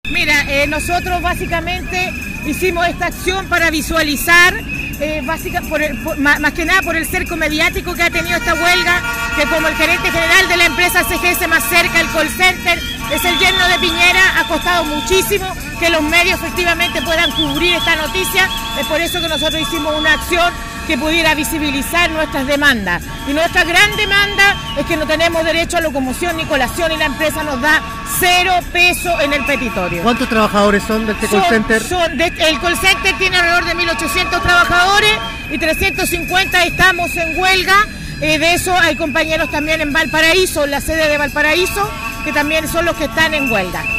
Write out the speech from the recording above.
Mira, nosotros básicamente hicimos esta acción para visualizar, más que nada por el cerco mediático que ha tenido esta huelga, que como el gerente general de la empresa CGS más cerca, el call center, es el yerno de Piñera, ha costado muchísimo que los medios efectivamente puedan cubrir esta noticia. Es por eso que nosotros hicimos una acción que pudiera visibilizar nuestras demandas. Y nuestra gran demanda es que no tenemos derecho a locomoción ni colación y la empresa nos da 0 pesos en el petitorio. ¿Cuántos trabajadores son de este call center? El call center tiene alrededor de 1.800 trabajadores y 350 estamos en huelga. De eso hay compañeros también en Valparaíso, en la sede de Valparaíso, que también son los que están en huelga.